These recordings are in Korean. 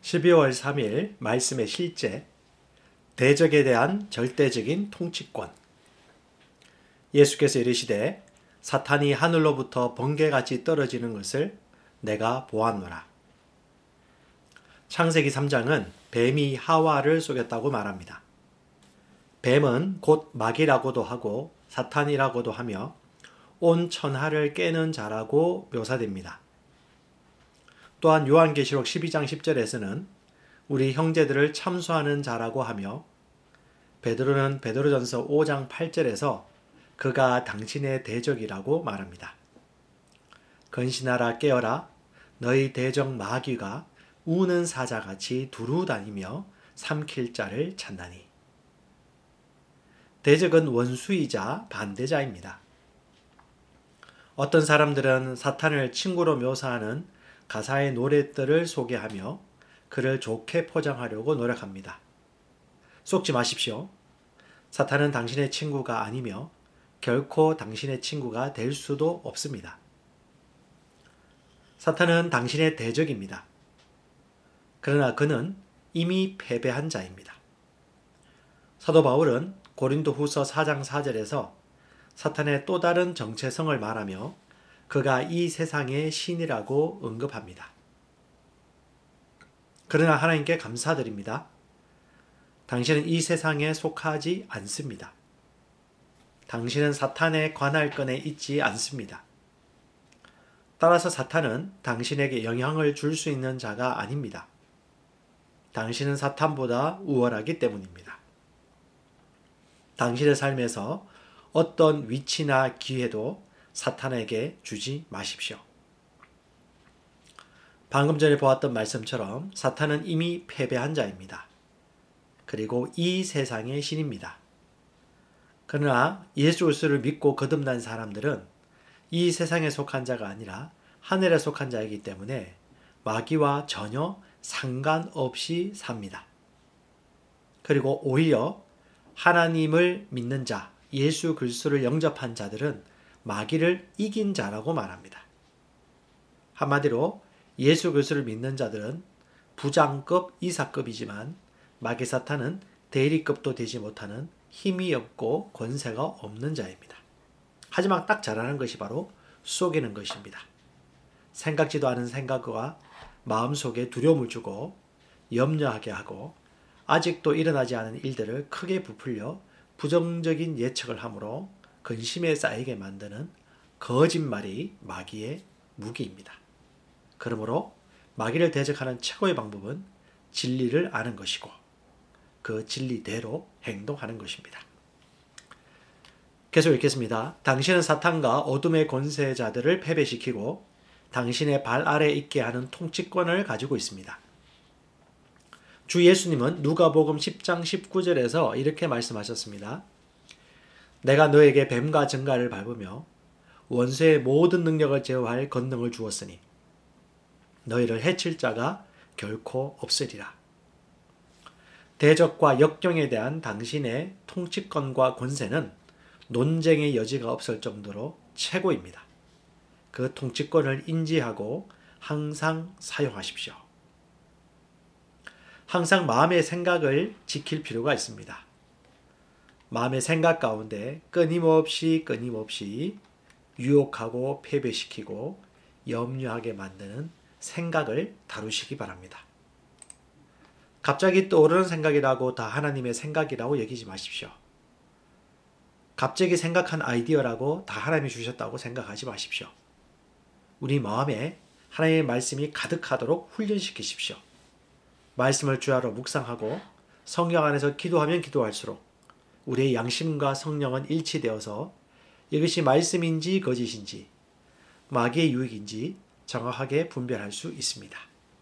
12월 3일 말씀의 실제, 대적에 대한 절대적인 통치권. 예수께서 이르시되 사탄이 하늘로부터 번개같이 떨어지는 것을 내가 보았노라. 창세기 3장은 뱀이 하와를 속였다고 말합니다. 뱀은 곧 마귀라고도 하고 사탄이라고도 하며 온 천하를 깨는 자라고 묘사됩니다. 또한 요한계시록 12장 10절에서는 우리 형제들을 참수하는 자라고 하며 베드로는 베드로전서 5장 8절에서 그가 당신의 대적이라고 말합니다. 근신하라 깨어라 너희 대적 마귀가 우는 사자같이 두루 다니며 삼킬 자를 찾나니. 대적은 원수이자 반대자입니다. 어떤 사람들은 사탄을 친구로 묘사하는 가사의 노랫들을 소개하며 그를 좋게 포장하려고 노력합니다. 속지 마십시오. 사탄은 당신의 친구가 아니며 결코 당신의 친구가 될 수도 없습니다. 사탄은 당신의 대적입니다. 그러나 그는 이미 패배한 자입니다. 사도 바울은 고린도후서 4장 4절에서 사탄의 또 다른 정체성을 말하며 그가 이 세상의 신이라고 언급합니다. 그러나 하나님께 감사드립니다. 당신은 이 세상에 속하지 않습니다. 당신은 사탄의 관할권에 있지 않습니다. 따라서 사탄은 당신에게 영향을 줄 수 있는 자가 아닙니다. 당신은 사탄보다 우월하기 때문입니다. 당신의 삶에서 어떤 위치나 기회도 사탄에게 주지 마십시오. 방금 전에 보았던 말씀처럼 사탄은 이미 패배한 자입니다. 그리고 이 세상의 신입니다. 그러나 예수 그리스도를 믿고 거듭난 사람들은 이 세상에 속한 자가 아니라 하늘에 속한 자이기 때문에 마귀와 전혀 상관없이 삽니다. 그리고 오히려 하나님을 믿는 자, 예수 그리스도를 영접한 자들은 마귀를 이긴 자라고 말합니다. 한마디로 예수 그리스도를 믿는 자들은 부장급 이사급이지만 마귀 사탄은 대리급도 되지 못하는 힘이 없고 권세가 없는 자입니다. 하지만 딱 잘하는 것이 바로 속이는 것입니다. 생각지도 않은 생각과 마음속에 두려움을 주고 염려하게 하고 아직도 일어나지 않은 일들을 크게 부풀려 부정적인 예측을 함으로 근심에 쌓이게 만드는 거짓말이 마귀의 무기입니다. 그러므로 마귀를 대적하는 최고의 방법은 진리를 아는 것이고 그 진리대로 행동하는 것입니다. 계속 읽겠습니다. 당신은 사탄과 어둠의 권세자들을 패배시키고 당신의 발 아래 있게 하는 통치권을 가지고 있습니다. 주 예수님은 누가복음 10장 19절에서 이렇게 말씀하셨습니다. 내가 너에게 뱀과 정갈을 밟으며 원수의 모든 능력을 제어할 권능을 주었으니 너희를 해칠 자가 결코 없으리라. 대적과 역경에 대한 당신의 통치권과 권세는 논쟁의 여지가 없을 정도로 최고입니다. 그 통치권을 인지하고 항상 사용하십시오. 항상 마음의 생각을 지킬 필요가 있습니다. 마음의 생각 가운데 끊임없이 유혹하고 패배시키고 염려하게 만드는 생각을 다루시기 바랍니다. 갑자기 떠오르는 생각이라고 다 하나님의 생각이라고 여기지 마십시오. 갑자기 생각한 아이디어라고 다 하나님이 주셨다고 생각하지 마십시오. 우리 마음에 하나님의 말씀이 가득하도록 훈련시키십시오. 말씀을 주야로 묵상하고 성령 안에서 기도하면 기도할수록 우리의 양심과 성령은 일치되어서 이것이 말씀인지 거짓인지 마귀의 유익인지 정확하게 분별할 수 있습니다.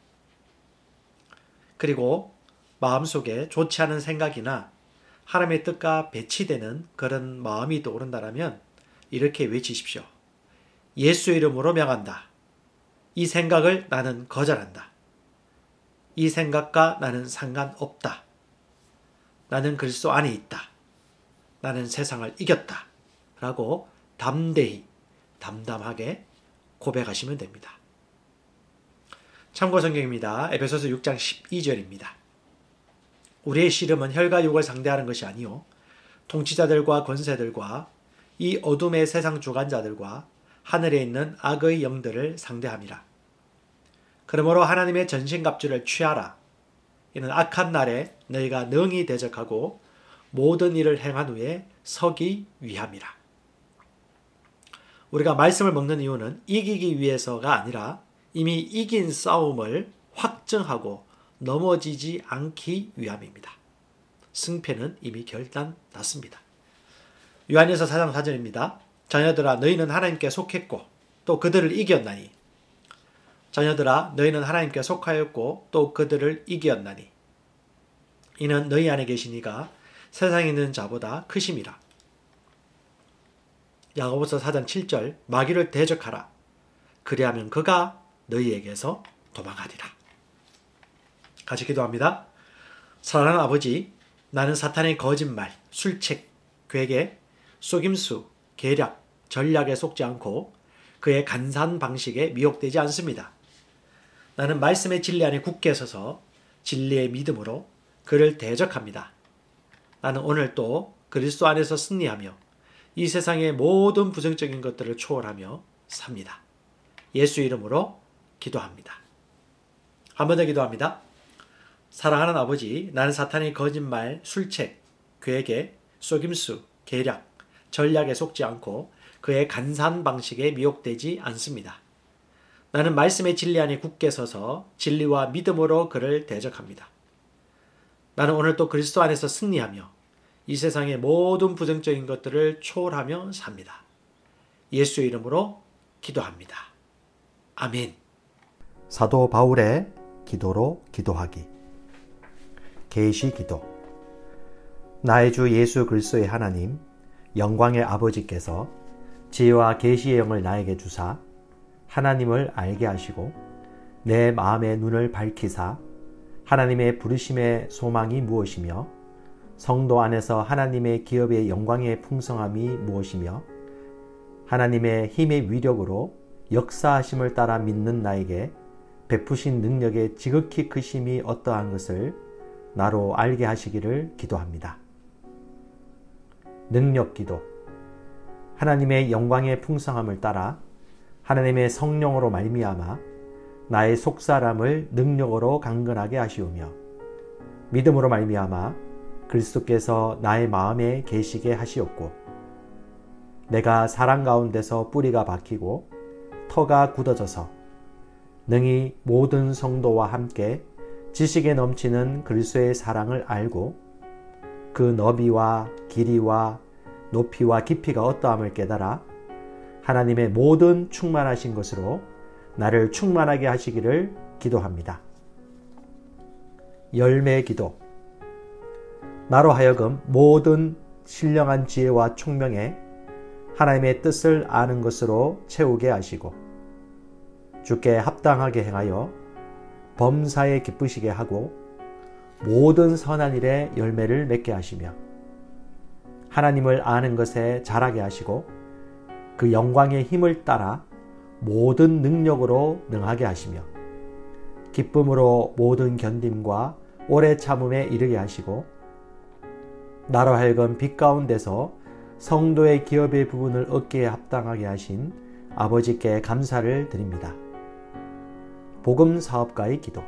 그리고 마음속에 좋지 않은 생각이나 하나님의 뜻과 배치되는 그런 마음이 떠오른다면 이렇게 외치십시오. 예수 이름으로 명한다. 이 생각을 나는 거절한다. 이 생각과 나는 상관없다. 나는 그리스도 안에 있다. 나는 세상을 이겼다. 라고 담대히, 담담하게 고백하시면 됩니다. 참고 성경입니다. 에베소서 6장 12절입니다. 우리의 씨름은 혈과 육을 상대하는 것이 아니요 통치자들과 권세들과 이 어둠의 세상 주관자들과 하늘에 있는 악의 영들을 상대함이라. 그러므로 하나님의 전신갑주를 취하라. 이는 악한 날에 너희가 능히 대적하고 모든 일을 행한 후에 서기 위함이라. 우리가 말씀을 먹는 이유는 이기기 위해서가 아니라 이미 이긴 싸움을 확증하고 넘어지지 않기 위함입니다. 승패는 이미 결단났습니다. 요한일서 4장 4절입니다. 자녀들아 너희는 하나님께 속했고 또 그들을 이겼나니 자녀들아 너희는 하나님께 속하였고 또 그들을 이겼나니 이는 너희 안에 계신 이가 세상에 있는 자보다 크심이라. 야고보서 4장 7절 마귀를 대적하라. 그리하면 그가 너희에게서 도망하리라. 같이 기도합니다. 사랑하는 아버지, 나는 사탄의 거짓말, 술책, 괴계, 속임수, 계략, 전략에 속지 않고 그의 간사한 방식에 미혹되지 않습니다. 나는 말씀의 진리 안에 굳게 서서 진리의 믿음으로 그를 대적합니다. 나는 오늘 또 그리스도 안에서 승리하며 이 세상의 모든 부정적인 것들을 초월하며 삽니다. 예수 이름으로 기도합니다. 한 번 더 기도합니다. 사랑하는 아버지, 나는 사탄의 거짓말, 술책, 괴계, 속임수, 계략, 전략에 속지 않고 그의 간사한 방식에 미혹되지 않습니다. 나는 말씀의 진리 안에 굳게 서서 진리와 믿음으로 그를 대적합니다. 나는 오늘 또 그리스도 안에서 승리하며 이 세상의 모든 부정적인 것들을 초월하며 삽니다. 예수 이름으로 기도합니다. 아멘. 사도 바울의 기도로 기도하기. 계시 기도. 나의 주 예수 그리스도의 하나님, 영광의 아버지께서 지혜와 계시의 영을 나에게 주사 하나님을 알게 하시고 내 마음의 눈을 밝히사 하나님의 부르심의 소망이 무엇이며 성도 안에서 하나님의 기업의 영광의 풍성함이 무엇이며 하나님의 힘의 위력으로 역사하심을 따라 믿는 나에게 베푸신 능력의 지극히 크심이 어떠한 것을 나로 알게 하시기를 기도합니다. 능력 기도. 하나님의 영광의 풍성함을 따라 하나님의 성령으로 말미암아 나의 속사람을 능력으로 강건하게 하시오며 믿음으로 말미암아 그리스도께서 나의 마음에 계시게 하시옵고 내가 사랑 가운데서 뿌리가 박히고 터가 굳어져서 능히 모든 성도와 함께 지식에 넘치는 그리스도의 사랑을 알고 그 너비와 길이와 높이와 깊이가 어떠함을 깨달아 하나님의 모든 충만하신 것으로 나를 충만하게 하시기를 기도합니다. 열매 기도. 나로 하여금 모든 신령한 지혜와 총명에 하나님의 뜻을 아는 것으로 채우게 하시고 주께 합당하게 행하여 범사에 기쁘시게 하고 모든 선한 일에 열매를 맺게 하시며 하나님을 아는 것에 자라게 하시고 그 영광의 힘을 따라 모든 능력으로 능하게 하시며 기쁨으로 모든 견딤과 오래 참음에 이르게 하시고 나로 하여금 빛 가운데서 성도의 기업의 부분을 얻기에 합당하게 하신 아버지께 감사를 드립니다. 복음 사업가의 기도.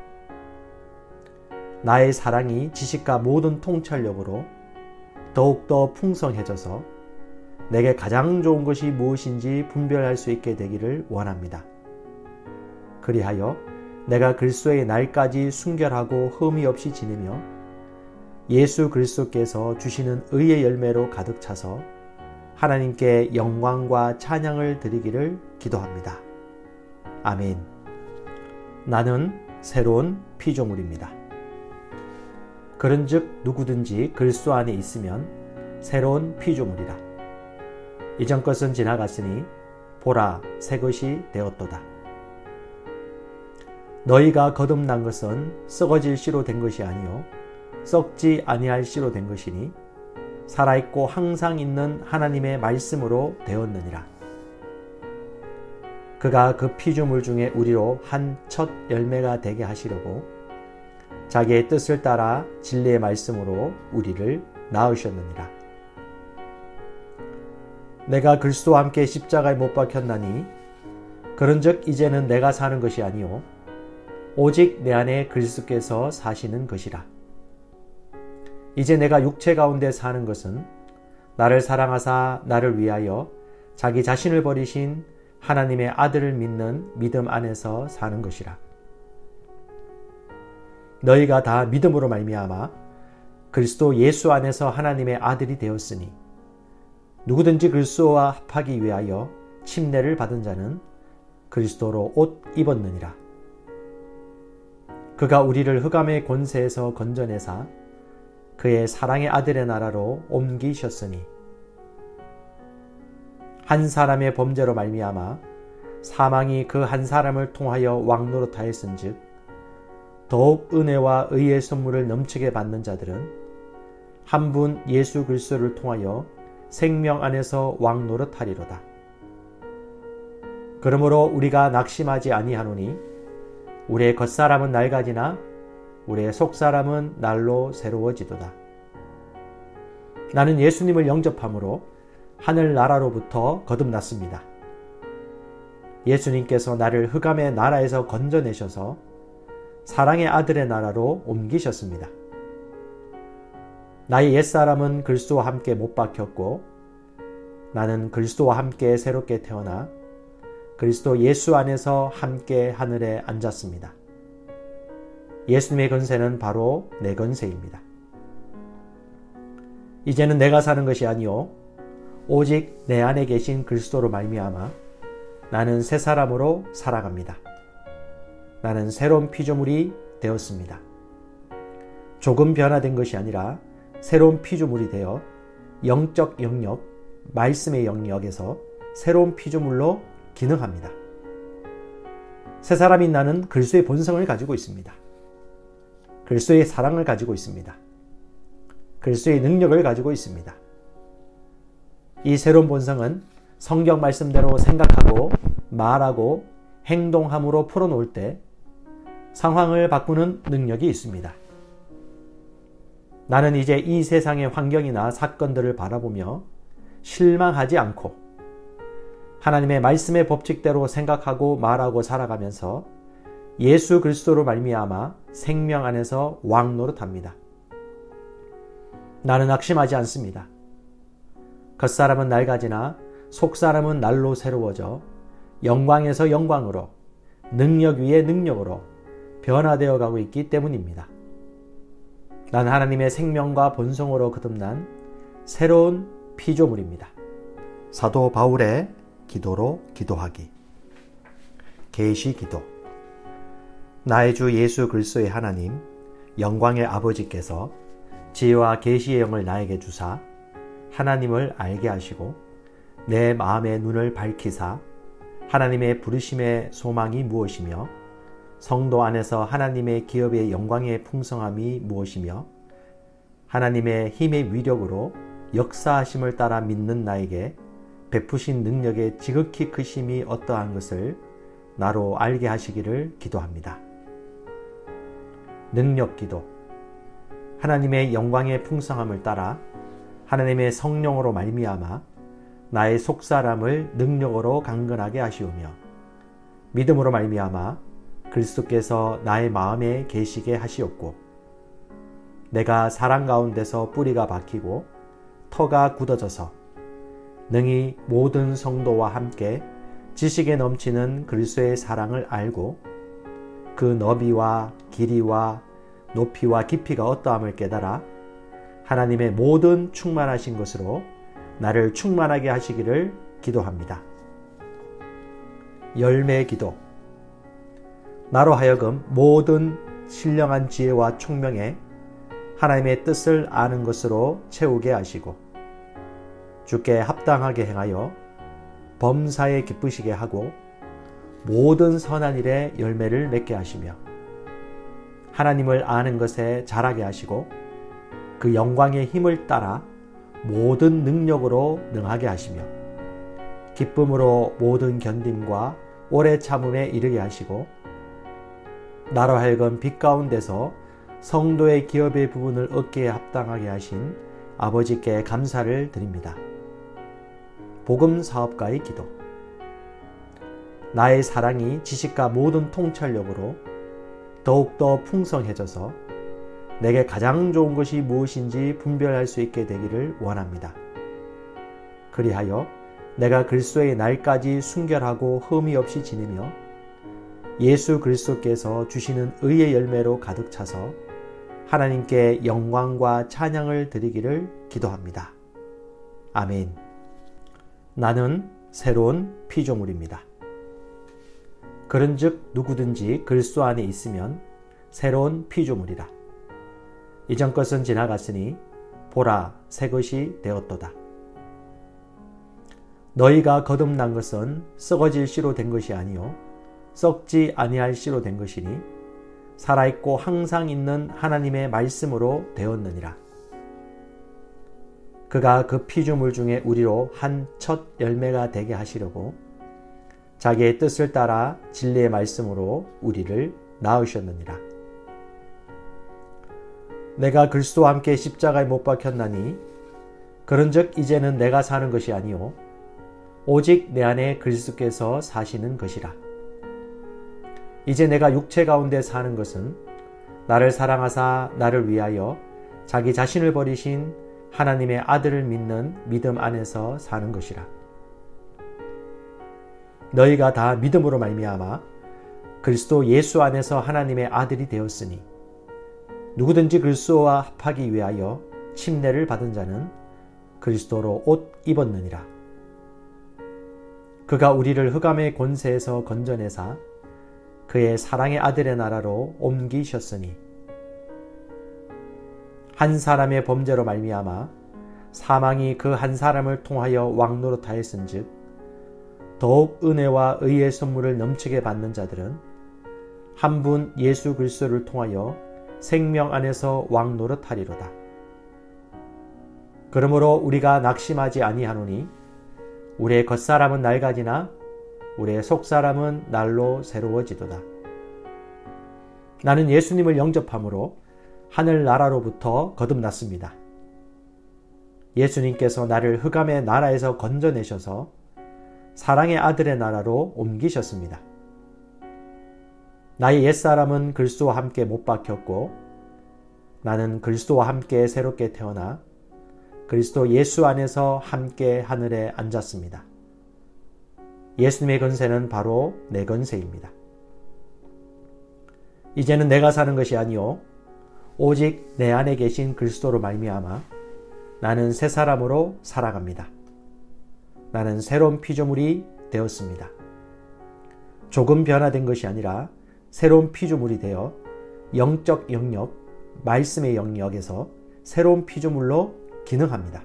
나의 사랑이 지식과 모든 통찰력으로 더욱더 풍성해져서 내게 가장 좋은 것이 무엇인지 분별할 수 있게 되기를 원합니다. 그리하여 내가 그리스도의 날까지 순결하고 흠이 없이 지내며 예수 그리스도께서 주시는 의의 열매로 가득 차서 하나님께 영광과 찬양을 드리기를 기도합니다. 아멘. 나는 새로운 피조물입니다. 그런즉 누구든지 그리스도 안에 있으면 새로운 피조물이라. 이전 것은 지나갔으니 보라 새 것이 되었도다. 너희가 거듭난 것은 썩어질 씨로 된 것이 아니요 썩지 아니할 씨로 된 것이니 살아있고 항상 있는 하나님의 말씀으로 되었느니라. 그가 그 피조물 중에 우리로 한 첫 열매가 되게 하시려고 자기의 뜻을 따라 진리의 말씀으로 우리를 낳으셨느니라. 내가 그리스도와 함께 십자가에 못 박혔나니 그런즉 이제는 내가 사는 것이 아니요 오직 내 안에 그리스도께서 사시는 것이라. 이제 내가 육체 가운데 사는 것은 나를 사랑하사 나를 위하여 자기 자신을 버리신 하나님의 아들을 믿는 믿음 안에서 사는 것이라. 너희가 다 믿음으로 말미암아 그리스도 예수 안에서 하나님의 아들이 되었으니 누구든지 그리스도와 합하기 위하여 침례를 받은 자는 그리스도로 옷 입었느니라. 그가 우리를 흑암의 권세에서 건져내사 그의 사랑의 아들의 나라로 옮기셨으니 한 사람의 범죄로 말미암아 사망이 그 한 사람을 통하여 왕노릇하였은즉 더욱 은혜와 의의 선물을 넘치게 받는 자들은 한 분 예수 그리스도를 통하여 생명 안에서 왕노릇하리로다. 그러므로 우리가 낙심하지 아니하노니 우리의 겉사람은 낡아지나 우리의 속사람은 날로 새로워지도다. 나는 예수님을 영접함으로 하늘나라로부터 거듭났습니다. 예수님께서 나를 흑암의 나라에서 건져내셔서 사랑의 아들의 나라로 옮기셨습니다. 나의 옛사람은 그리스도와 함께 못 박혔고 나는 그리스도와 함께 새롭게 태어나 그리스도 예수 안에서 함께 하늘에 앉았습니다. 예수님의 권세는 바로 내 권세입니다. 이제는 내가 사는 것이 아니요 오직 내 안에 계신 그리스도로 말미암아 나는 새 사람으로 살아갑니다. 나는 새로운 피조물이 되었습니다. 조금 변화된 것이 아니라 새로운 피조물이 되어 영적 영역, 말씀의 영역에서 새로운 피조물로 기능합니다. 새 사람인 나는 그리스도의 본성을 가지고 있습니다. 그리스도의 사랑을 가지고 있습니다. 그리스도의 능력을 가지고 있습니다. 이 새로운 본성은 성경 말씀대로 생각하고 말하고 행동함으로 풀어놓을 때 상황을 바꾸는 능력이 있습니다. 나는 이제 이 세상의 환경이나 사건들을 바라보며 실망하지 않고 하나님의 말씀의 법칙대로 생각하고 말하고 살아가면서 예수 그리스도로 말미암아 생명 안에서 왕노릇합니다. 나는 낙심하지 않습니다. 겉사람은 낡아지나 속사람은 날로 새로워져 영광에서 영광으로 능력 위에 능력으로 변화되어 가고 있기 때문입니다. 난 하나님의 생명과 본성으로 거듭난 새로운 피조물입니다. 사도 바울의 기도로 기도하기. 계시 기도. 나의 주 예수 그리스도의 하나님, 영광의 아버지께서 지혜와 계시의 영을 나에게 주사 하나님을 알게 하시고 내 마음의 눈을 밝히사 하나님의 부르심의 소망이 무엇이며 성도 안에서 하나님의 기업의 영광의 풍성함이 무엇이며 하나님의 힘의 위력으로 역사하심을 따라 믿는 나에게 베푸신 능력의 지극히 크심이 어떠한 것을 나로 알게 하시기를 기도합니다. 능력 기도. 하나님의 영광의 풍성함을 따라 하나님의 성령으로 말미암아 나의 속사람을 능력으로 강건하게 하시오며 믿음으로 말미암아 그리스도께서 나의 마음에 계시게 하시옵고 내가 사랑 가운데서 뿌리가 박히고 터가 굳어져서 능히 모든 성도와 함께 지식에 넘치는 그리스도의 사랑을 알고 그 너비와 길이와 높이와 깊이가 어떠함을 깨달아 하나님의 모든 충만하신 것으로 나를 충만하게 하시기를 기도합니다. 열매 기도. 나로 하여금 모든 신령한 지혜와 총명에 하나님의 뜻을 아는 것으로 채우게 하시고 주께 합당하게 행하여 범사에 기쁘시게 하고 모든 선한 일에 열매를 맺게 하시며 하나님을 아는 것에 자라게 하시고 그 영광의 힘을 따라 모든 능력으로 능하게 하시며 기쁨으로 모든 견딤과 오래 참음에 이르게 하시고 나로 하여금 빛 가운데서 성도의 기업의 부분을 얻기에 합당하게 하신 아버지께 감사를 드립니다. 복음 사업가의 기도. 나의 사랑이 지식과 모든 통찰력으로 더욱더 풍성해져서 내게 가장 좋은 것이 무엇인지 분별할 수 있게 되기를 원합니다. 그리하여 내가 그리스도의 날까지 순결하고 흠이 없이 지내며 예수 그리스도께서 주시는 의의 열매로 가득 차서 하나님께 영광과 찬양을 드리기를 기도합니다. 아멘. 나는 새로운 피조물입니다. 그런즉 누구든지 그리스도 안에 있으면 새로운 피조물이라. 이전 것은 지나갔으니 보라 새 것이 되었도다. 너희가 거듭난 것은 썩어질 씨로 된 것이 아니요 썩지 아니할 씨로 된 것이니 살아있고 항상 있는 하나님의 말씀으로 되었느니라. 그가 그 피조물 중에 우리로 한 첫 열매가 되게 하시려고 자기의 뜻을 따라 진리의 말씀으로 우리를 낳으셨느니라. 내가 그리스도와 함께 십자가에 못 박혔나니 그런즉 이제는 내가 사는 것이 아니요 오직 내 안에 그리스도께서 사시는 것이라. 이제 내가 육체 가운데 사는 것은 나를 사랑하사 나를 위하여 자기 자신을 버리신 하나님의 아들을 믿는 믿음 안에서 사는 것이라. 너희가 다 믿음으로 말미암아 그리스도 예수 안에서 하나님의 아들이 되었으니 누구든지 그리스도와 합하기 위하여 침례를 받은 자는 그리스도로 옷 입었느니라. 그가 우리를 흑암의 권세에서 건져내사 그의 사랑의 아들의 나라로 옮기셨으니 한 사람의 범죄로 말미암아 사망이 그 한 사람을 통하여 왕노릇하였은즉 더욱 은혜와 의의 선물을 넘치게 받는 자들은 한 분 예수 그리스도를 통하여 생명 안에서 왕노릇하리로다. 그러므로 우리가 낙심하지 아니하노니 우리의 겉사람은 낡아지나 우리의 속사람은 날로 새로워지도다. 나는 예수님을 영접함으로 하늘나라로부터 거듭났습니다. 예수님께서 나를 흑암의 나라에서 건져내셔서 사랑의 아들의 나라로 옮기셨습니다. 나의 옛사람은 그리스도와 함께 못 박혔고 나는 그리스도와 함께 새롭게 태어나 그리스도 예수 안에서 함께 하늘에 앉았습니다. 예수님의 건세는 바로 내 건세입니다. 이제는 내가 사는 것이 아니요 오직 내 안에 계신 그리스도로 말미암아 나는 새 사람으로 살아갑니다. 나는 새로운 피조물이 되었습니다. 조금 변화된 것이 아니라 새로운 피조물이 되어 영적 영역, 말씀의 영역에서 새로운 피조물로 기능합니다.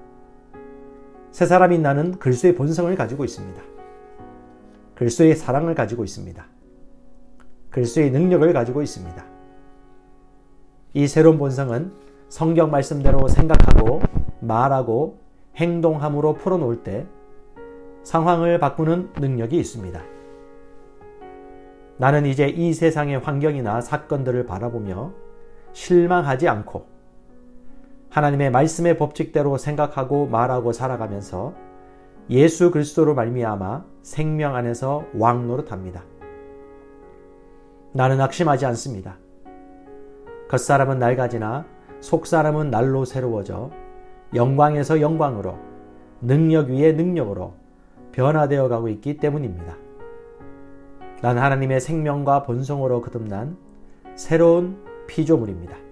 새 사람인 나는 그리스도의 본성을 가지고 있습니다. 그리스도의 사랑을 가지고 있습니다. 그리스도의 능력을 가지고 있습니다. 이 새로운 본성은 성경 말씀대로 생각하고 말하고 행동함으로 풀어놓을 때 상황을 바꾸는 능력이 있습니다. 나는 이제 이 세상의 환경이나 사건들을 바라보며 실망하지 않고 하나님의 말씀의 법칙대로 생각하고 말하고 살아가면서 예수 그리스도로 말미암아 생명 안에서 왕노릇합니다. 나는 낙심하지 않습니다. 겉사람은 낡아지나 속사람은 날로 새로워져 영광에서 영광으로 능력 위에 능력으로 변화되어 가고 있기 때문입니다. 난 하나님의 생명과 본성으로 거듭난 새로운 피조물입니다.